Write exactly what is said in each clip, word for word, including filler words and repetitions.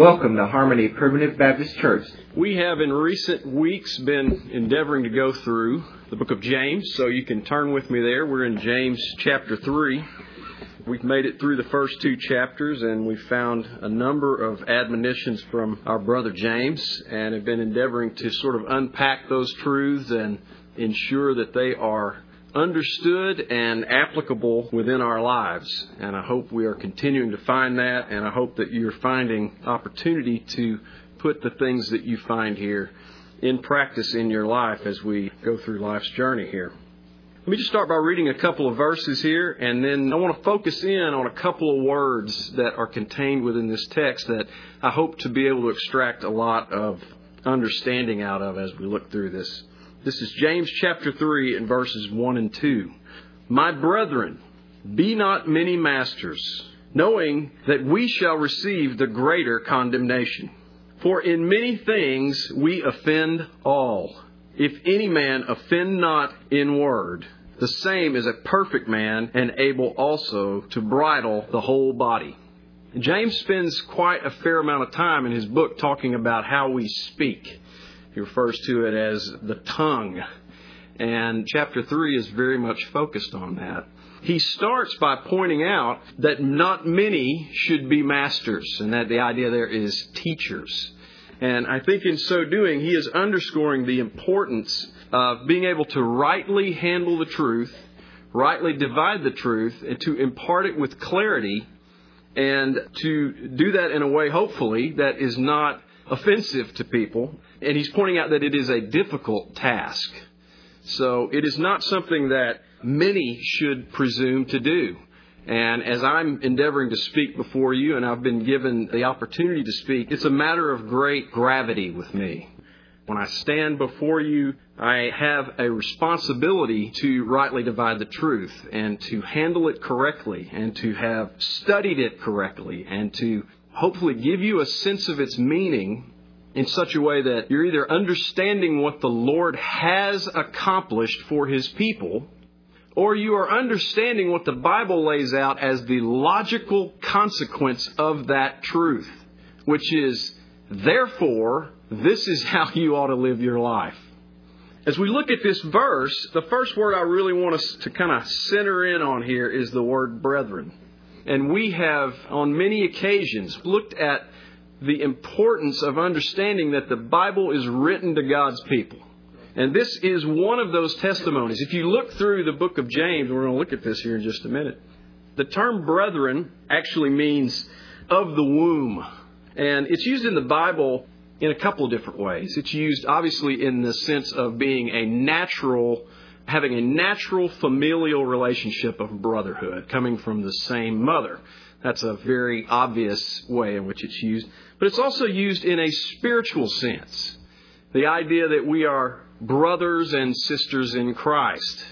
Welcome to Harmony Primitive Baptist Church. We have in recent weeks been endeavoring to go through the book of James, so you can turn with me there. We're in James chapter three. We've made it through the first two chapters, and we've found a number of admonitions from our brother James, and have been endeavoring to sort of unpack those truths and ensure that they are understood and applicable within our lives. And I hope we are continuing to find that, and I hope that you're finding opportunity to put the things that you find here in practice in your life as we go through life's journey here. Let me just start by reading a couple of verses here, and then I want to focus in on a couple of words that are contained within this text that I hope to be able to extract a lot of understanding out of as we look through this. This is James chapter three and verses one and two. My brethren, be not many masters, knowing that we shall receive the greater condemnation. For in many things we offend all. If any man offend not in word, the same is a perfect man and able also to bridle the whole body. James spends quite a fair amount of time in his book talking about how we speak. He refers to it as the tongue. And chapter three is very much focused on that. He starts by pointing out that not many should be masters, and that the idea there is teachers. And I think in so doing, he is underscoring the importance of being able to rightly handle the truth, rightly divide the truth, and to impart it with clarity, and to do that in a way, hopefully, that is not offensive to people. And he's pointing out that it is a difficult task. So it is not something that many should presume to do. And as I'm endeavoring to speak before you, and I've been given the opportunity to speak, it's a matter of great gravity with me. When I stand before you, I have a responsibility to rightly divide the truth and to handle it correctly and to have studied it correctly and to hopefully give you a sense of its meaning in such a way that you're either understanding what the Lord has accomplished for His people, or you are understanding what the Bible lays out as the logical consequence of that truth, which is, therefore, this is how you ought to live your life. As we look at this verse, the first word I really want us to kind of center in on here is the word brethren. And we have, on many occasions, looked at the importance of understanding that the Bible is written to God's people. And this is one of those testimonies. If you look through the book of James, we're going to look at this here in just a minute. The term brethren actually means of the womb. And it's used in the Bible in a couple of different ways. It's used obviously in the sense of being a natural, having a natural familial relationship of brotherhood coming from the same mother. That's a very obvious way in which it's used. But it's also used in a spiritual sense. The idea that we are brothers and sisters in Christ.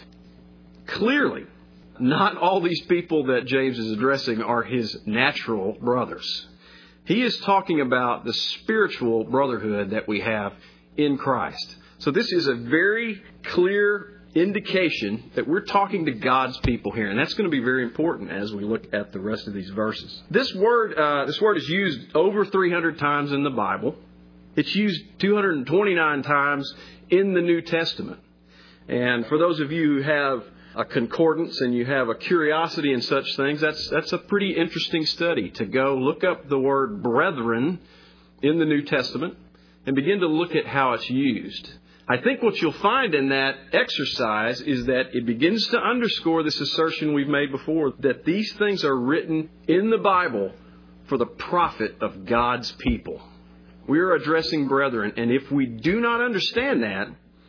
Clearly, not all these people that James is addressing are his natural brothers. He is talking about the spiritual brotherhood that we have in Christ. So this is a very clear indication that we're talking to God's people here, and that's going to be very important as we look at the rest of these verses. This word, uh, this word is used over three hundred times in the Bible. It's used two hundred twenty-nine times in the New Testament. And for those of you who have a concordance and you have a curiosity in such things, that's that's a pretty interesting study to go look up the word brethren in the New Testament and begin to look at how it's used. I think what you'll find in that exercise is that it begins to underscore this assertion we've made before, that these things are written in the Bible for the profit of God's people. We are addressing brethren, and if we do not understand that,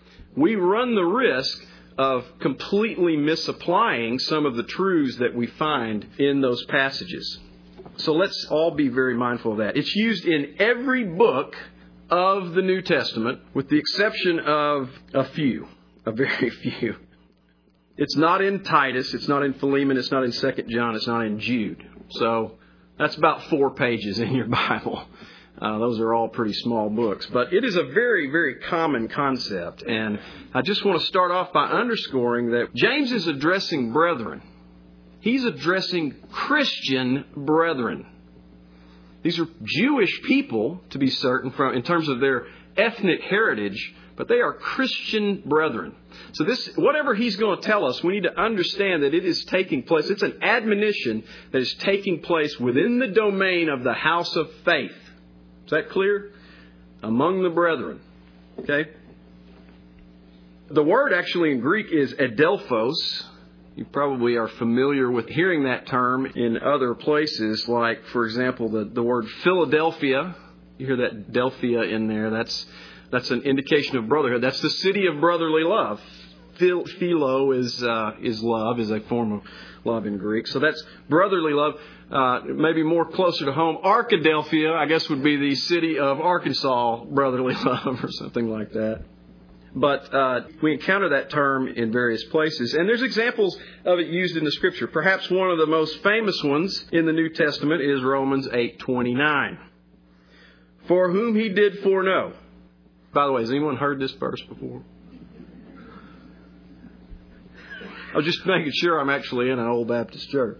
we run the risk of completely misapplying some of the truths that we find in those passages. So let's all be very mindful of that. It's used in every book of the New Testament, with the exception of a few, a very few. It's not in Titus, it's not in Philemon, it's not in Second John, it's not in Jude. So that's about four pages in your Bible. Uh, those are all pretty small books. But it is a very, very common concept. And I just want to start off by underscoring that James is addressing brethren. He's addressing Christian brethren. These are Jewish people, to be certain, from in terms of their ethnic heritage, but they are Christian brethren. So this, whatever he's going to tell us, we need to understand that it is taking place. It's an admonition that is taking place within the domain of the house of faith. Is that clear? Among the brethren. Okay? The word actually in Greek is adelphos. You probably are familiar with hearing that term in other places, like, for example, the, the word Philadelphia. You hear that Delphia in there. That's that's an indication of brotherhood. That's the city of brotherly love. Phil, philo is uh, is love, is a form of love in Greek. So that's brotherly love. Uh, maybe more closer to home, Arkadelphia, I guess, would be the city of Arkansas brotherly love or something like that. But uh, we encounter that term in various places. And there's examples of it used in the Scripture. Perhaps one of the most famous ones in the New Testament is Romans eight twenty-nine. For whom he did foreknow. By the way, has anyone heard this verse before? I was just making sure I'm actually in an old Baptist church.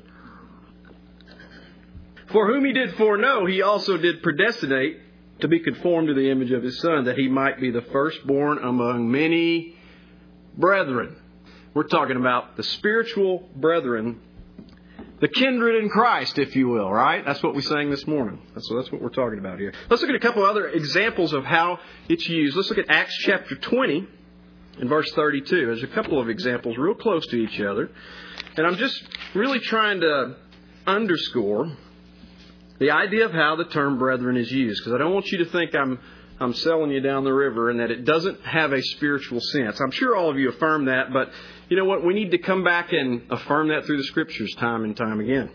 For whom he did foreknow, he also did predestinate to be conformed to the image of his Son, that he might be the firstborn among many brethren. We're talking about the spiritual brethren, the kindred in Christ, if you will, right? That's what we sang this morning. That's, that's what we're talking about here. Let's look at a couple other examples of how it's used. Let's look at Acts chapter twenty and verse thirty-two. There's a couple of examples real close to each other. And I'm just really trying to underscore the idea of how the term brethren is used, because I don't want you to think I'm I'm selling you down the river and that it doesn't have a spiritual sense. I'm sure all of you affirm that, but you know what? We need to come back and affirm that through the Scriptures time and time again.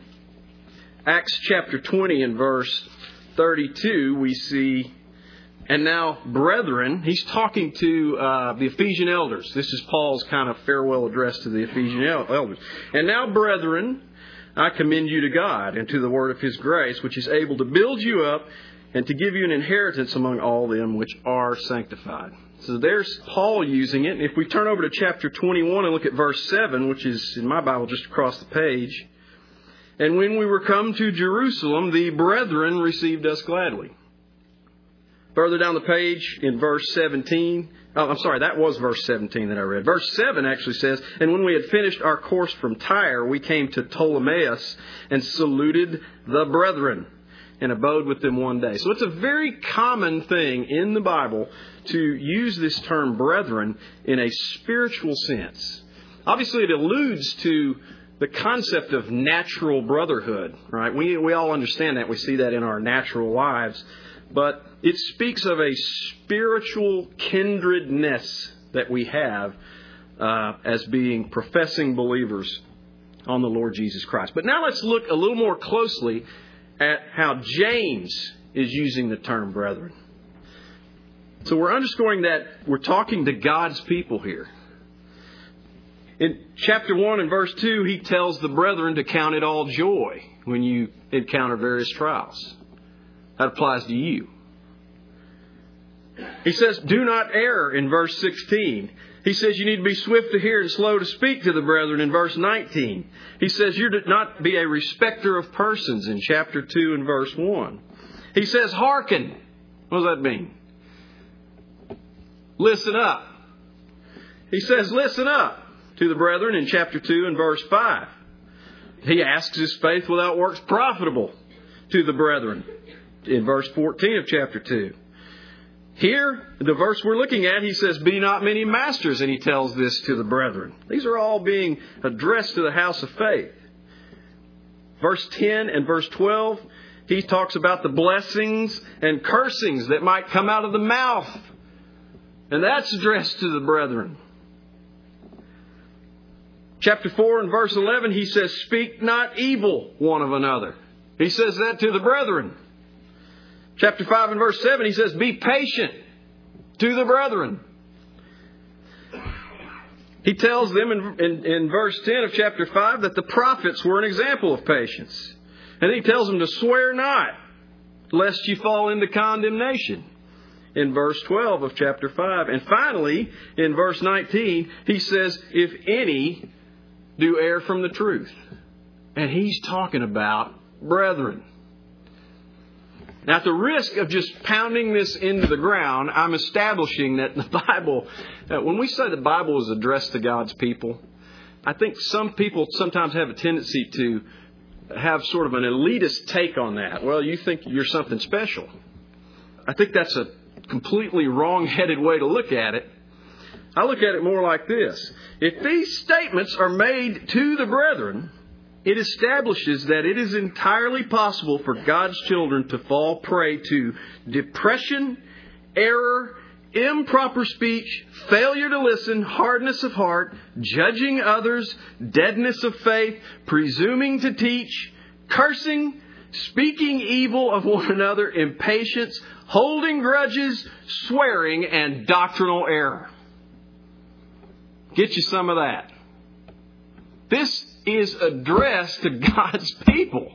Acts chapter twenty and verse thirty-two, we see, and now, brethren, he's talking to uh, the Ephesian elders. This is Paul's kind of farewell address to the Ephesian elders. And now, brethren, I commend you to God and to the word of his grace, which is able to build you up and to give you an inheritance among all them which are sanctified. So there's Paul using it. And if we turn over to chapter twenty-one and look at verse seven, which is in my Bible just across the page. And when we were come to Jerusalem, the brethren received us gladly. Further down the page in verse seventeen, oh, I'm sorry, that was verse seventeen that I read. Verse seven actually says, and when we had finished our course from Tyre, we came to Ptolemais and saluted the brethren and abode with them one day. So it's a very common thing in the Bible to use this term brethren in a spiritual sense. Obviously, it alludes to the concept of natural brotherhood, right? We we all understand that. We see that in our natural lives. But it speaks of a spiritual kindredness that we have uh, as being professing believers on the Lord Jesus Christ. But now let's look a little more closely at how James is using the term brethren. So we're underscoring that we're talking to God's people here. In chapter one and verse two, he tells the brethren to count it all joy when you encounter various trials. That applies to you. He says, do not err in verse sixteen. He says you need to be swift to hear and slow to speak to the brethren in verse nineteen. He says you're to not be a respecter of persons in chapter two and verse one. He says, hearken. What does that mean? Listen up. He says, listen up to the brethren in chapter two and verse five. He asks, is faith without works profitable to the brethren? In verse fourteen of chapter two. Here, the verse we're looking at, he says, be not many masters, and he tells this to the brethren. These are all being addressed to the house of faith. Verse ten and verse twelve, he talks about the blessings and cursings that might come out of the mouth. And that's addressed to the brethren. Chapter four and verse eleven, he says, speak not evil one of another. He says that to the brethren. Chapter five and verse seven, he says, be patient to the brethren. He tells them in, in, in verse ten of chapter five that the prophets were an example of patience. And he tells them to swear not, lest you fall into condemnation. In verse twelve of chapter five. And finally, in verse nineteen, he says, if any do err from the truth. And he's talking about brethren. Now, at the risk of just pounding this into the ground, I'm establishing that the Bible, uh, when we say the Bible is addressed to God's people, I think some people sometimes have a tendency to have sort of an elitist take on that. Well, you think you're something special. I think that's a completely wrong-headed way to look at it. I look at it more like this. If these statements are made to the brethren, it establishes that it is entirely possible for God's children to fall prey to depression, error, improper speech, failure to listen, hardness of heart, judging others, deadness of faith, presuming to teach, cursing, speaking evil of one another, impatience, holding grudges, swearing, and doctrinal error. Get you some of that. This is addressed to God's people.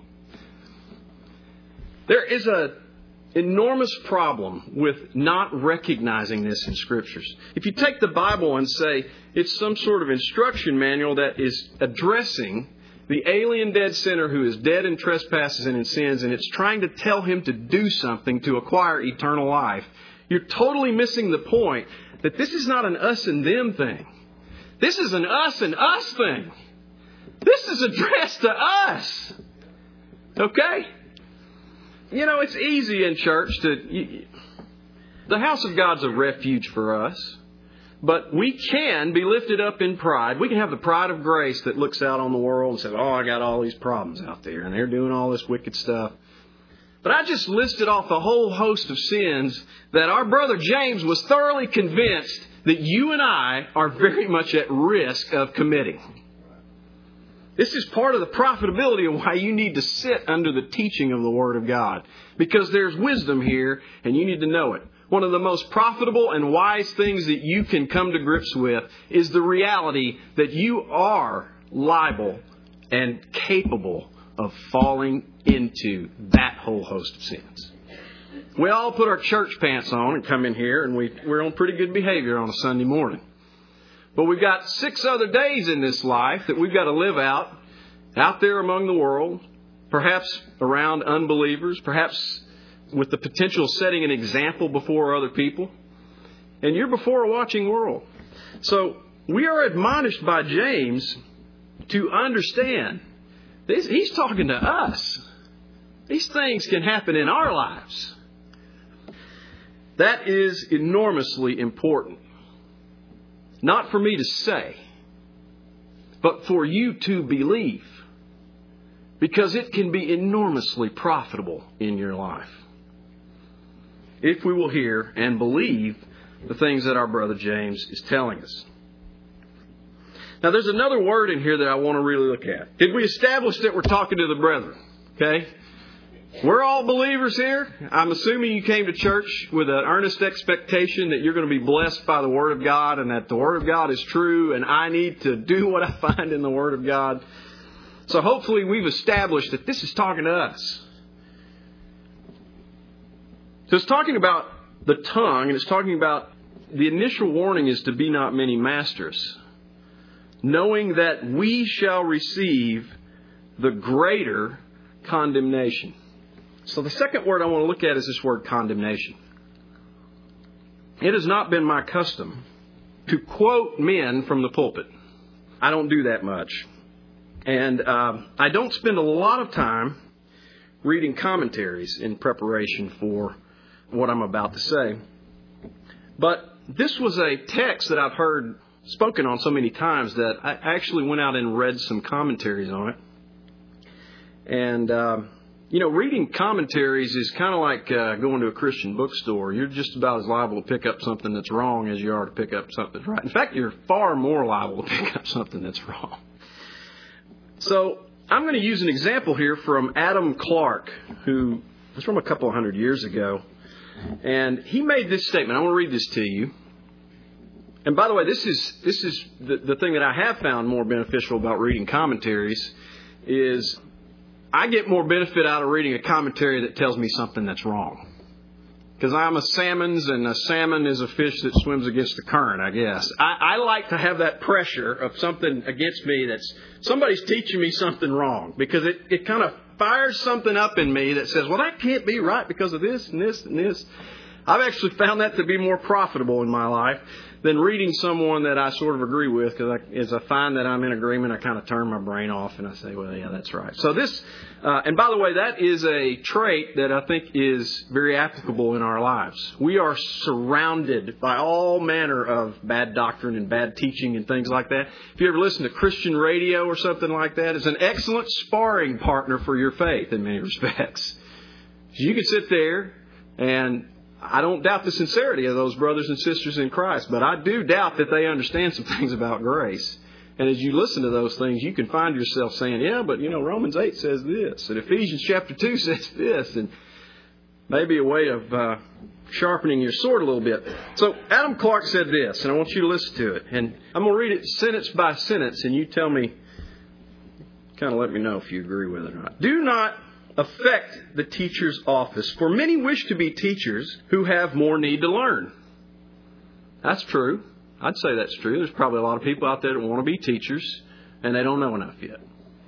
There is an enormous problem with not recognizing this in Scriptures. If you take the Bible and say it's some sort of instruction manual that is addressing the alien dead sinner who is dead in trespasses and in sins, and it's trying to tell him to do something to acquire eternal life, you're totally missing the point that this is not an us and them thing. This is an us and us thing. This is addressed to us. Okay? You know, it's easy in church to... You, the house of God's a refuge for us. But we can be lifted up in pride. We can have the pride of grace that looks out on the world and says, oh, I got all these problems out there, and they're doing all this wicked stuff. But I just listed off a whole host of sins that our brother James was thoroughly convinced that you and I are very much at risk of committing. This is part of the profitability of why you need to sit under the teaching of the Word of God. Because there's wisdom here, and you need to know it. One of the most profitable and wise things that you can come to grips with is the reality that you are liable and capable of falling into that whole host of sins. We all put our church pants on and come in here, and we, we're on pretty good behavior on a Sunday morning. But we've got six other days in this life that we've got to live out, out there among the world, perhaps around unbelievers, perhaps with the potential of setting an example before other people. And you're before a watching world. So we are admonished by James to understand this. He's talking to us. These things can happen in our lives. That is enormously important. Not for me to say, but for you to believe. Because it can be enormously profitable in your life. If we will hear and believe the things that our brother James is telling us. Now, there's another word in here that I want to really look at. Did we establish that we're talking to the brethren? Okay? We're all believers here. I'm assuming you came to church with an earnest expectation that you're going to be blessed by the Word of God and that the Word of God is true and I need to do what I find in the Word of God. So hopefully we've established that this is talking to us. So it's talking about the tongue, and it's talking about the initial warning is to be not many masters, knowing that we shall receive the greater condemnation. So the second word I want to look at is this word condemnation. It has not been my custom to quote men from the pulpit. I don't do that much. And uh, I don't spend a lot of time reading commentaries in preparation for what I'm about to say. But this was a text that I've heard spoken on so many times that I actually went out and read some commentaries on it. And, uh, you know, reading commentaries is kind of like uh, going to a Christian bookstore. You're just about as liable to pick up something that's wrong as you are to pick up something that's right. In fact, you're far more liable to pick up something that's wrong. So I'm going to use an example here from Adam Clarke, who was from a couple of hundred years ago. And he made this statement. I want to read this to you. And by the way, this is this is the, the thing that I have found more beneficial about reading commentaries is I get more benefit out of reading a commentary that tells me something that's wrong. Because I'm a salmon's, and a salmon is a fish that swims against the current, I guess. I, I like to have that pressure of something against me that's somebody's teaching me something wrong. Because it, it kind of fires something up in me that says, well, that can't be right because of this and this and this. I've actually found that to be more profitable in my life than reading someone that I sort of agree with, because I, as I find that I'm in agreement, I kind of turn my brain off and I say, well, yeah, that's right. So this, uh, and by the way, that is a trait that I think is very applicable in our lives. We are surrounded by all manner of bad doctrine and bad teaching and things like that. If you ever listen to Christian radio or something like that, it's an excellent sparring partner for your faith in many respects. You can sit there, and I don't doubt the sincerity of those brothers and sisters in Christ, but I do doubt that they understand some things about grace. And as you listen to those things, you can find yourself saying, yeah, but, you know, Romans eight says this, and Ephesians chapter two says this, and maybe a way of uh, sharpening your sword a little bit. So Adam Clarke said this, and I want you to listen to it. And I'm going to read it sentence by sentence, and you tell me, kind of let me know if you agree with it or not. Do not affect the teacher's office, for many wish to be teachers who have more need to learn. That's true. I'd say that's true. There's probably a lot of people out there that want to be teachers, and they don't know enough yet.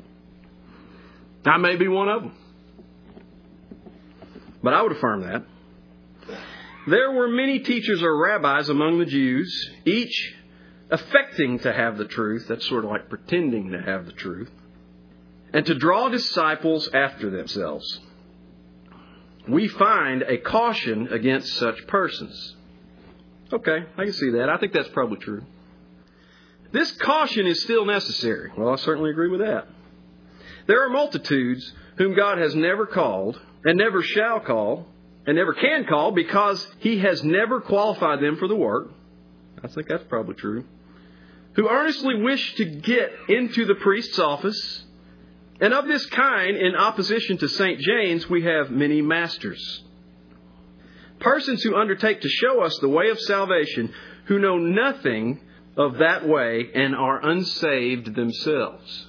I may be one of them. But I would affirm that. There were many teachers or rabbis among the Jews, each affecting to have the truth. That's sort of like pretending to have the truth. And to draw disciples after themselves. We find a caution against such persons. Okay, I can see that. I think that's probably true. This caution is still necessary. Well, I certainly agree with that. There are multitudes whom God has never called, and never shall call, and never can call, because He has never qualified them for the work. I think that's probably true. Who earnestly wish to get into the priest's office. And of this kind, in opposition to Saint James, we have many masters. Persons who undertake to show us the way of salvation, who know nothing of that way and are unsaved themselves.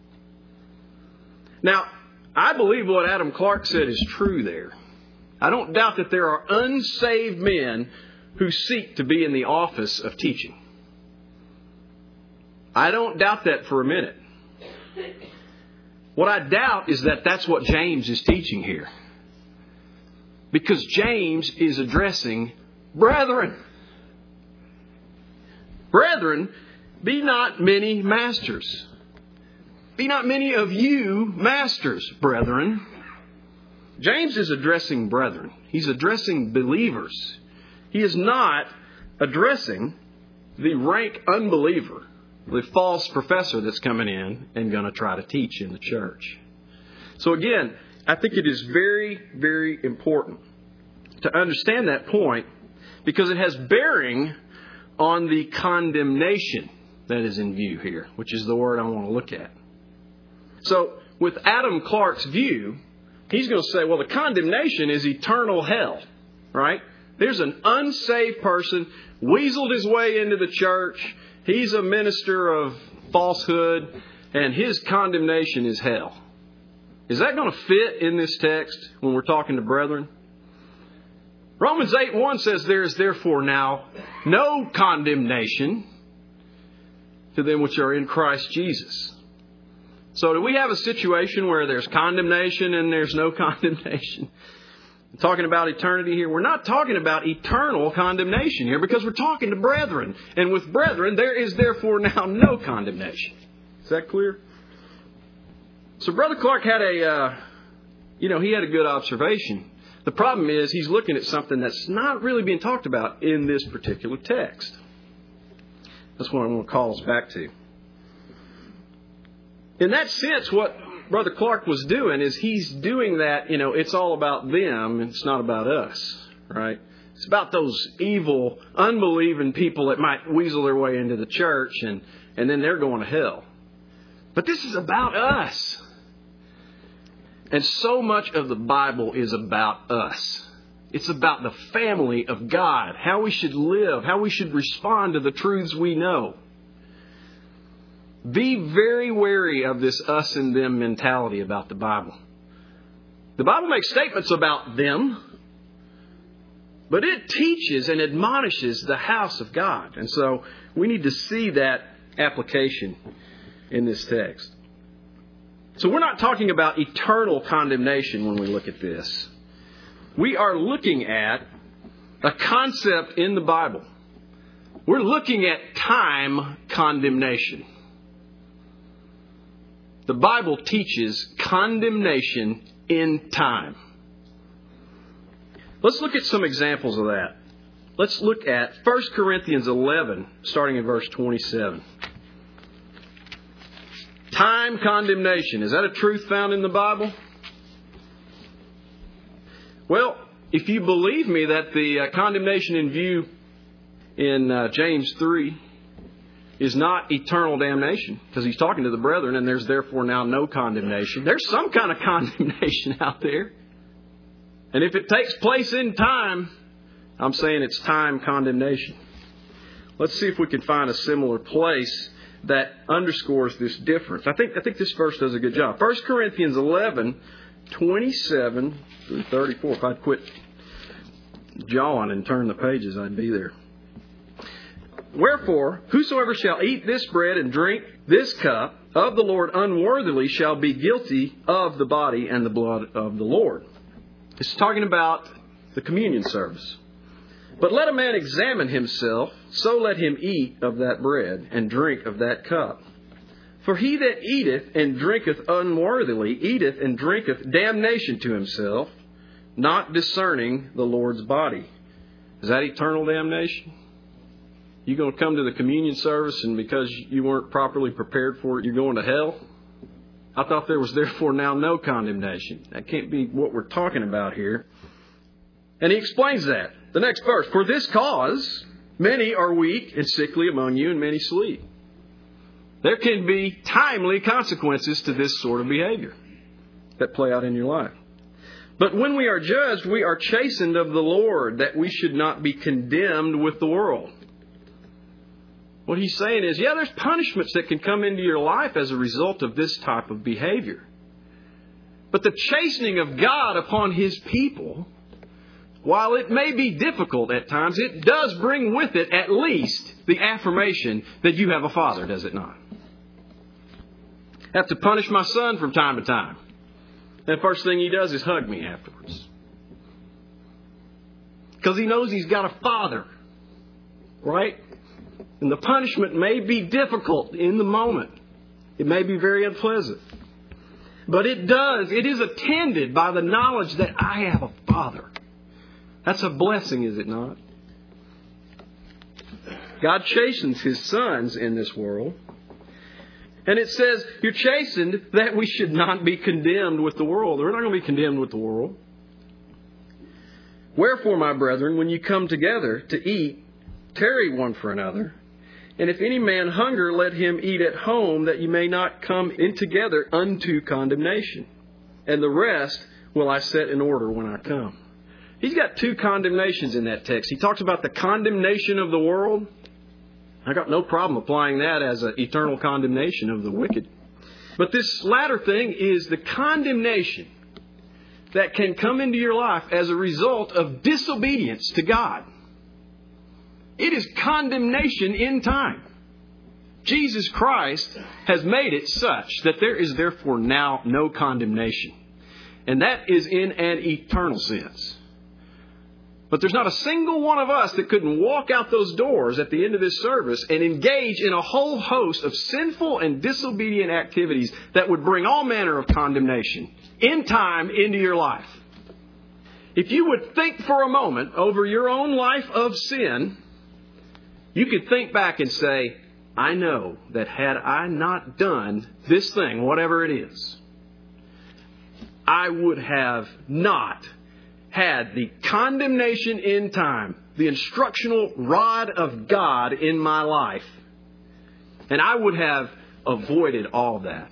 Now, I believe what Adam Clarke said is true there. I don't doubt that there are unsaved men who seek to be in the office of teaching. I don't doubt that for a minute. What I doubt is that that's what James is teaching here. Because James is addressing brethren. Brethren, be not many masters. Be not many of you masters, brethren. James is addressing brethren. He's addressing believers. He is not addressing the rank unbeliever, the false professor that's coming in and going to try to teach in the church. So again, I think it is very, very important to understand that point, because it has bearing on the condemnation that is in view here, which is the word I want to look at. So with Adam Clarke's view, he's going to say, well, the condemnation is eternal hell, right? There's an unsaved person, weaseled his way into the church. He's a minister of falsehood, and his condemnation is hell. Is that going to fit in this text when we're talking to brethren? Romans eight one says, there is therefore now no condemnation to them which are in Christ Jesus. So do we have a situation where there's condemnation and there's no condemnation? We're talking about eternity here. We're not talking about eternal condemnation here, because we're talking to brethren. And with brethren, there is therefore now no condemnation. Is that clear? So Brother Clarke had a, uh, you know, he had a good observation. The problem is he's looking at something that's not really being talked about in this particular text. That's what I want to call us back to. In that sense, what Brother Clarke was doing is he's doing that, you know, it's all about them and it's not about us, right? It's about those evil, unbelieving people that might weasel their way into the church and, and then they're going to hell. But this is about us. And so much of the Bible is about us. It's about the family of God, how we should live, how we should respond to the truths we know. Be very wary of this us and them mentality about the Bible. The Bible makes statements about them, but it teaches and admonishes the house of God. And so we need to see that application in this text. So we're not talking about eternal condemnation when we look at this. We are looking at a concept in the Bible. We're looking at time condemnation. The Bible teaches condemnation in time. Let's look at some examples of that. Let's look at First Corinthians eleven, starting in verse twenty-seven. Time condemnation. Is that a truth found in the Bible? Well, if you believe me that the uh, condemnation in view in uh, James three is not eternal damnation, because he's talking to the brethren, and there's therefore now no condemnation. There's some kind of condemnation out there. And if it takes place in time, I'm saying it's time condemnation. Let's see if we can find a similar place that underscores this difference. I think I think this verse does a good job. First Corinthians eleven, twenty-seven through thirty-four. If I'd quit jawing and turn the pages, I'd be there. Wherefore, whosoever shall eat this bread and drink this cup of the Lord unworthily shall be guilty of the body and the blood of the Lord. It's talking about the communion service. But let a man examine himself, so let him eat of that bread and drink of that cup. For he that eateth and drinketh unworthily eateth and drinketh damnation to himself, not discerning the Lord's body. Is that eternal damnation? You going to come to the communion service and because you weren't properly prepared for it, you're going to hell? I thought there was therefore now no condemnation. That can't be what we're talking about here. And he explains that. The next verse. For this cause, many are weak and sickly among you, and many sleep. There can be timely consequences to this sort of behavior that play out in your life. But when we are judged, we are chastened of the Lord, that we should not be condemned with the world. What he's saying is, yeah, there's punishments that can come into your life as a result of this type of behavior. But the chastening of God upon His people, while it may be difficult at times, it does bring with it at least the affirmation that you have a Father, does it not? I have to punish my son from time to time. And the first thing he does is hug me afterwards. Because he knows he's got a Father. Right? And the punishment may be difficult in the moment. It may be very unpleasant. But it does, it is attended by the knowledge that I have a Father. That's a blessing, is it not? God chastens His sons in this world. And it says, you're chastened that we should not be condemned with the world. We're not going to be condemned with the world. Wherefore, my brethren, when you come together to eat, tarry one for another. And if any man hunger, let him eat at home, that you may not come in together unto condemnation. And the rest will I set in order when I come. He's got two condemnations in that text. He talks about the condemnation of the world. I got no problem applying that as an eternal condemnation of the wicked. But this latter thing is the condemnation that can come into your life as a result of disobedience to God. It is condemnation in time. Jesus Christ has made it such that there is therefore now no condemnation. And that is in an eternal sense. But there's not a single one of us that couldn't walk out those doors at the end of this service and engage in a whole host of sinful and disobedient activities that would bring all manner of condemnation in time into your life. If you would think for a moment over your own life of sin, you could think back and say, I know that had I not done this thing, whatever it is, I would have not had the condemnation in time, the instructional rod of God in my life. And I would have avoided all that.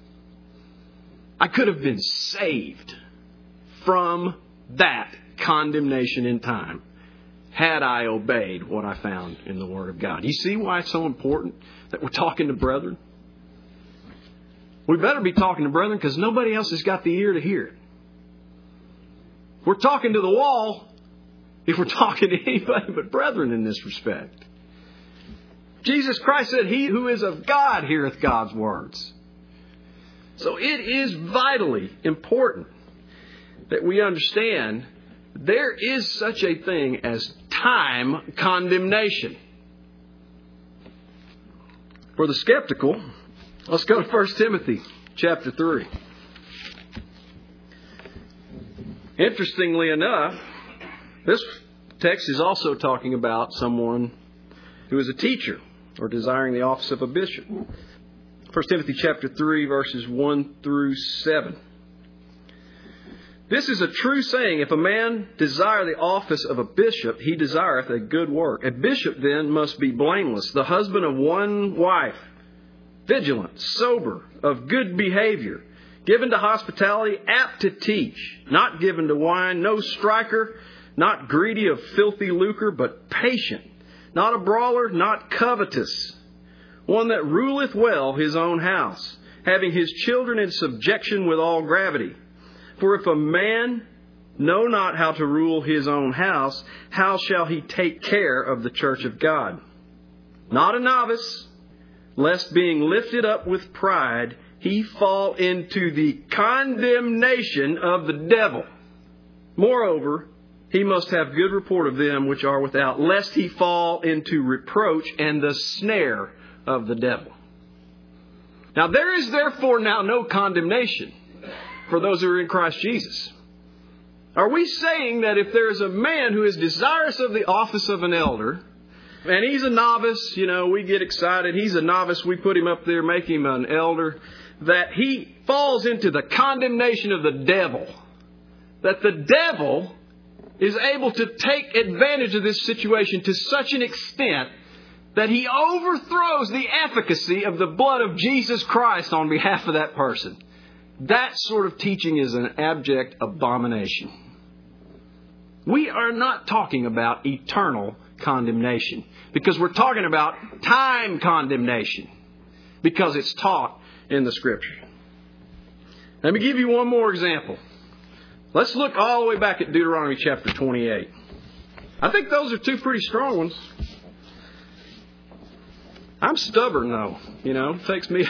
I could have been saved from that condemnation in time had I obeyed what I found in the Word of God. You see why it's so important that we're talking to brethren? We better be talking to brethren because nobody else has got the ear to hear it. We're talking to the wall if we're talking to anybody but brethren in this respect. Jesus Christ said, he who is of God heareth God's words. So it is vitally important that we understand there is such a thing as time condemnation. For the skeptical, let's go to First Timothy chapter three. Interestingly enough, this text is also talking about someone who is a teacher or desiring the office of a bishop. First Timothy chapter three, verses one through seven. This is a true saying, if a man desire the office of a bishop, he desireth a good work. A bishop then must be blameless, the husband of one wife, vigilant, sober, of good behavior, given to hospitality, apt to teach, not given to wine, no striker, not greedy of filthy lucre, but patient, not a brawler, not covetous, one that ruleth well his own house, having his children in subjection with all gravity. For if a man know not how to rule his own house, how shall he take care of the church of God? Not a novice, lest being lifted up with pride, he fall into the condemnation of the devil. Moreover, he must have good report of them which are without, lest he fall into reproach and the snare of the devil. Now there is therefore now no condemnation for those who are in Christ Jesus. Are we saying that if there is a man who is desirous of the office of an elder, and he's a novice, you know, we get excited, he's a novice, we put him up there, make him an elder, that he falls into the condemnation of the devil? That the devil is able to take advantage of this situation to such an extent that he overthrows the efficacy of the blood of Jesus Christ on behalf of that person. That sort of teaching is an abject abomination. We are not talking about eternal condemnation, because we're talking about time condemnation, because it's taught in the Scripture. Let me give you one more example. Let's look all the way back at Deuteronomy chapter twenty-eight. I think those are two pretty strong ones. I'm stubborn, though. You know, it takes me...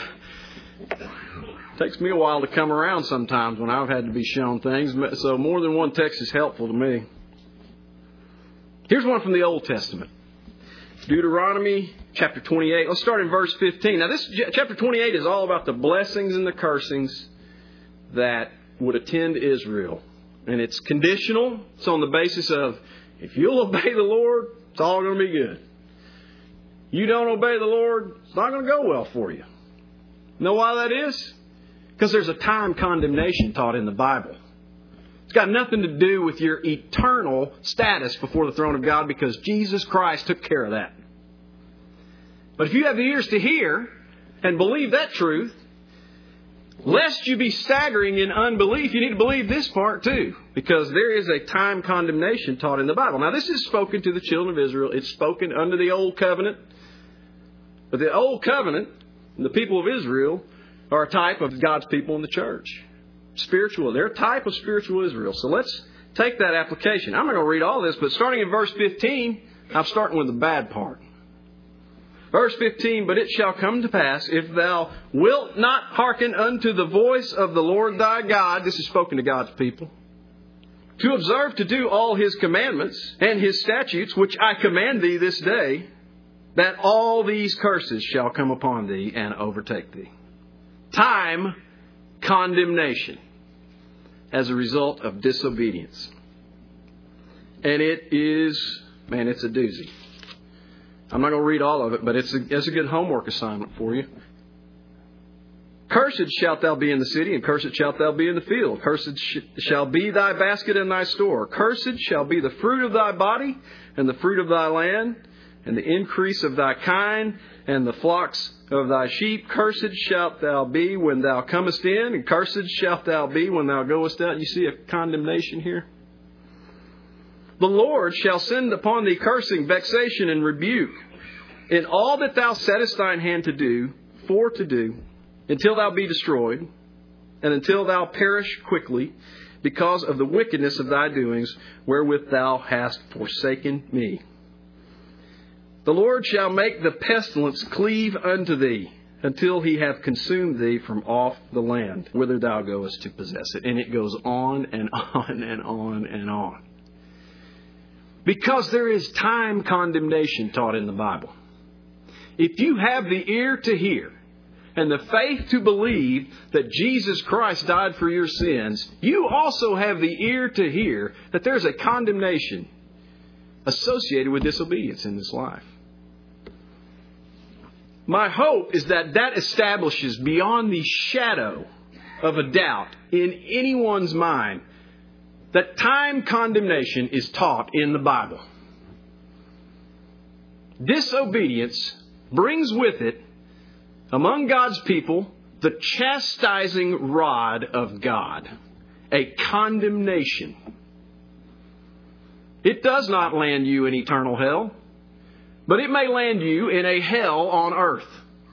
takes me a while to come around sometimes when I've had to be shown things. So more than one text is helpful to me. Here's one from the Old Testament. Deuteronomy chapter twenty-eight. Let's start in verse fifteen. Now this chapter twenty-eight is all about the blessings and the cursings that would attend Israel. And it's conditional. It's on the basis of, if you'll obey the Lord, it's all going to be good. You don't obey the Lord, it's not going to go well for you. Know why that is? Because there's a time condemnation taught in the Bible. It's got nothing to do with your eternal status before the throne of God, because Jesus Christ took care of that. But if you have the ears to hear and believe that truth, lest you be staggering in unbelief, you need to believe this part too. Because there is a time condemnation taught in the Bible. Now this is spoken to the children of Israel. It's spoken under the Old Covenant. But the Old Covenant, the people of Israel, are a type of God's people in the church. Spiritual. They're a type of spiritual Israel. So let's take that application. I'm not going to read all this, but starting in verse fifteen, I'm starting with the bad part. Verse fifteen, but it shall come to pass, if thou wilt not hearken unto the voice of the Lord thy God, this is spoken to God's people, to observe to do all his commandments and his statutes, which I command thee this day, that all these curses shall come upon thee and overtake thee. Time condemnation as a result of disobedience. And it is, man, it's a doozy. I'm not going to read all of it, but it's a, it's a good homework assignment for you. Cursed shalt thou be in the city, and cursed shalt thou be in the field. Cursed sh- shall be thy basket and thy store. Cursed shall be the fruit of thy body, and the fruit of thy land, and the increase of thy kind, and the flocks of thy sheep. Cursed shalt thou be when thou comest in, and cursed shalt thou be when thou goest out. You see a condemnation here? The Lord shall send upon thee cursing, vexation, and rebuke in all that thou settest thine hand to do, for to do, until thou be destroyed, and until thou perish quickly, because of the wickedness of thy doings, wherewith thou hast forsaken me. The Lord shall make the pestilence cleave unto thee, until he have consumed thee from off the land, whither thou goest to possess it. And it goes on and on and on and on. Because there is time condemnation taught in the Bible. If you have the ear to hear and the faith to believe that Jesus Christ died for your sins, you also have the ear to hear that there's a condemnation associated with disobedience in this life. My hope is that that establishes beyond the shadow of a doubt in anyone's mind that time condemnation is taught in the Bible. Disobedience brings with it, among God's people, the chastising rod of God, a condemnation. It does not land you in eternal hell, but it may land you in a hell on earth.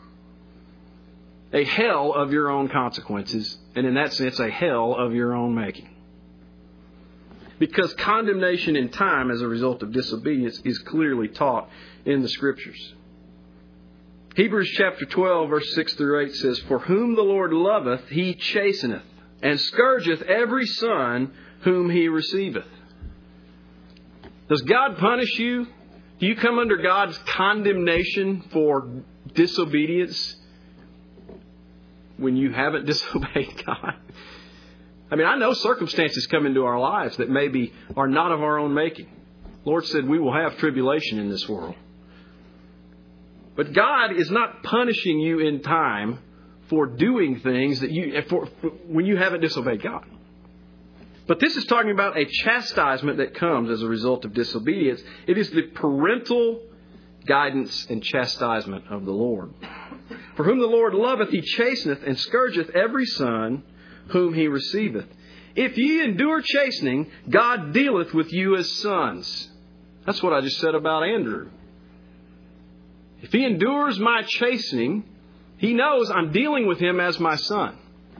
A hell of your own consequences, and in that sense, a hell of your own making. Because condemnation in time as a result of disobedience is clearly taught in the Scriptures. Hebrews chapter twelve, verse six through eight says, For whom the Lord loveth, he chasteneth, and scourgeth every son whom he receiveth. Does God punish you? Do you come under God's condemnation for disobedience when you haven't disobeyed God? I mean, I know circumstances come into our lives that maybe are not of our own making. The Lord said we will have tribulation in this world. But God is not punishing you in time for doing things that you for, for when you haven't disobeyed God. But this is talking about a chastisement that comes as a result of disobedience. It is the parental guidance and chastisement of the Lord. For whom the Lord loveth, he chasteneth, and scourgeth every son whom he receiveth. If ye endure chastening, God dealeth with you as sons. That's what I just said about Andrew. If he endures my chastening, he knows I'm dealing with him as my son.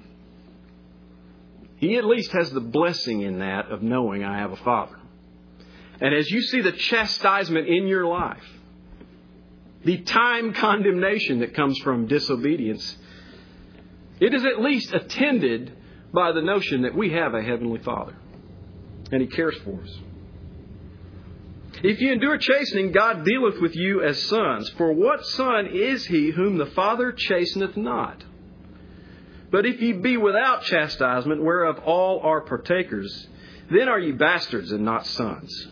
He at least has the blessing in that of knowing I have a father. And as you see the chastisement in your life, the time condemnation that comes from disobedience, it is at least attended by the notion that we have a heavenly Father. And he cares for us. If you endure chastening, God dealeth with you as sons. For what son is he whom the Father chasteneth not? But if ye be without chastisement, whereof all are partakers, then are ye bastards and not sons.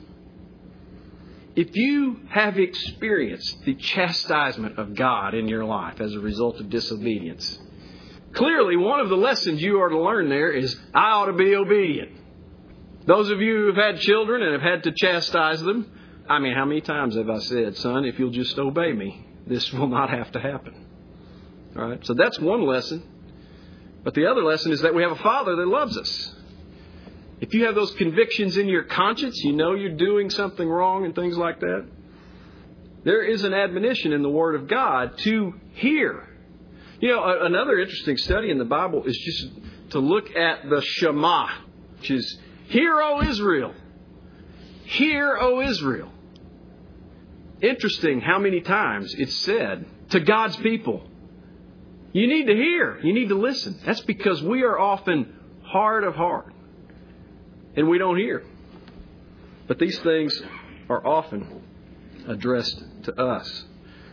If you have experienced the chastisement of God in your life as a result of disobedience, clearly one of the lessons you are to learn there is, I ought to be obedient. Those of you who have had children and have had to chastise them, I mean, how many times have I said, son, if you'll just obey me, this will not have to happen. All right, so that's one lesson. But the other lesson is that we have a Father that loves us. If you have those convictions in your conscience, you know you're doing something wrong and things like that, there is an admonition in the Word of God to hear. You know, another interesting study in the Bible is just to look at the Shema, which is, Hear, O Israel! Hear, O Israel! Interesting how many times it's said to God's people, you need to hear. You need to listen. That's because we are often hard of heart. And we don't hear. But these things are often addressed to us.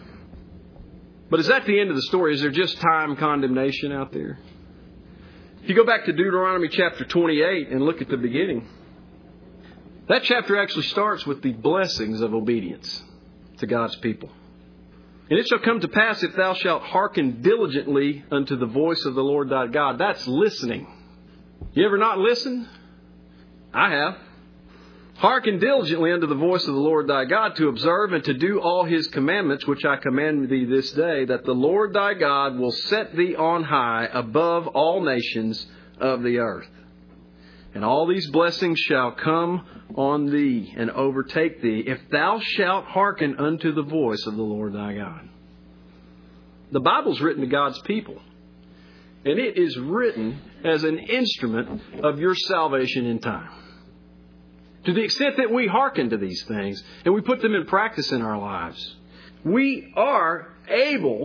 But is that the end of the story? Is there just time condemnation out there? If you go back to Deuteronomy chapter twenty-eight and look at the beginning, that chapter actually starts with the blessings of obedience to God's people. And it shall come to pass, if thou shalt hearken diligently unto the voice of the Lord thy God. That's listening. You ever not listen? I have. Hearken diligently unto the voice of the Lord thy God, to observe and to do all his commandments, which I command thee this day, that the Lord thy God will set thee on high above all nations of the earth. And all these blessings shall come on thee and overtake thee, if thou shalt hearken unto the voice of the Lord thy God. The Bible's written to God's people. And it is written as an instrument of your salvation in time. To the extent that we hearken to these things and we put them in practice in our lives, we are able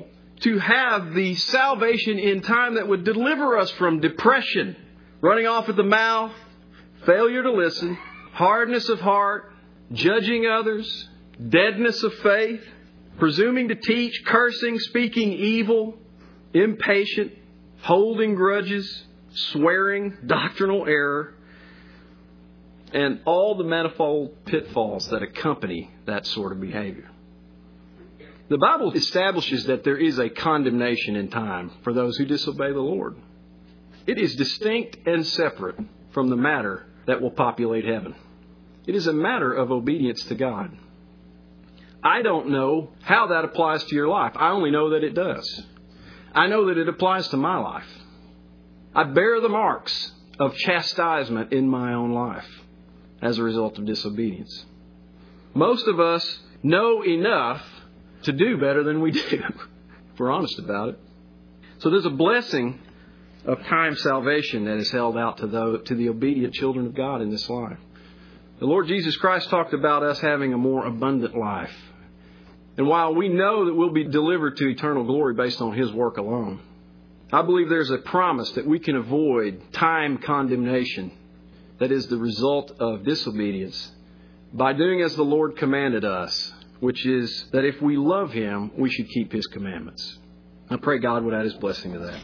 to have the salvation in time that would deliver us from depression, running off at the mouth, failure to listen, hardness of heart, judging others, deadness of faith, presuming to teach, cursing, speaking evil, impatient, holding grudges, swearing, doctrinal error, and all the manifold pitfalls that accompany that sort of behavior. The Bible establishes that there is a condemnation in time for those who disobey the Lord. It is distinct and separate from the matter that will populate heaven. It is a matter of obedience to God. I don't know how that applies to your life. I only know that it does. I know that it applies to my life. I bear the marks of chastisement in my own life as a result of disobedience. Most of us know enough to do better than we do, if we're honest about it. So there's a blessing of time salvation that is held out to the, to the obedient children of God in this life. The Lord Jesus Christ talked about us having a more abundant life. And while we know that we'll be delivered to eternal glory based on His work alone, I believe there's a promise that we can avoid time condemnation that is the result of disobedience by doing as the Lord commanded us, which is that if we love Him, we should keep His commandments. I pray God would add His blessing to that.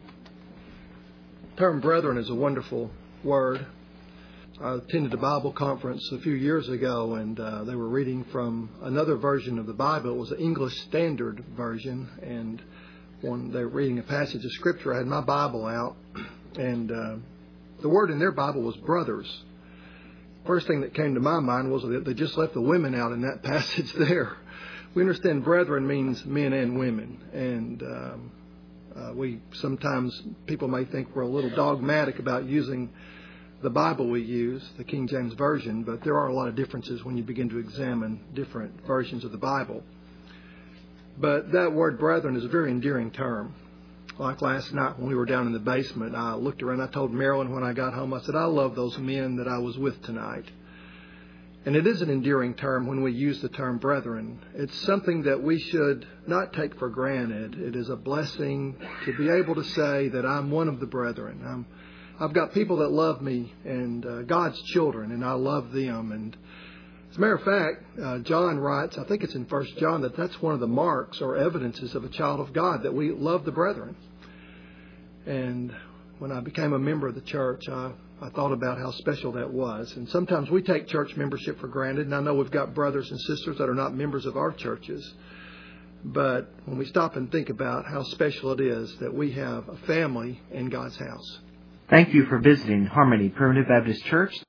The term brethren is a wonderful word. I attended a Bible conference a few years ago, and uh, they were reading from another version of the Bible. It was the English Standard Version, and when they were reading a passage of Scripture, I had my Bible out, and uh, the word in their Bible was brothers. First thing that came to my mind was that they just left the women out in that passage there. We understand brethren means men and women, and um, uh, we sometimes people may think we're a little dogmatic about using the Bible we use, the King James Version, but there are a lot of differences when you begin to examine different versions of the Bible. But that word brethren is a very endearing term. Like last night when we were down in the basement, I looked around, I told Marilyn when I got home, I said, I love those men that I was with tonight. And it is an endearing term when we use the term brethren. It's something that we should not take for granted. It is a blessing to be able to say that I'm one of the brethren. I'm I've got people that love me and uh, God's children, and I love them. And as a matter of fact, uh, John writes, I think it's in First John, that that's one of the marks or evidences of a child of God, that we love the brethren. And when I became a member of the church, I, I thought about how special that was. And sometimes we take church membership for granted, and I know we've got brothers and sisters that are not members of our churches. But when we stop and think about how special it is that we have a family in God's house. Thank you for visiting Harmony Primitive Baptist Church.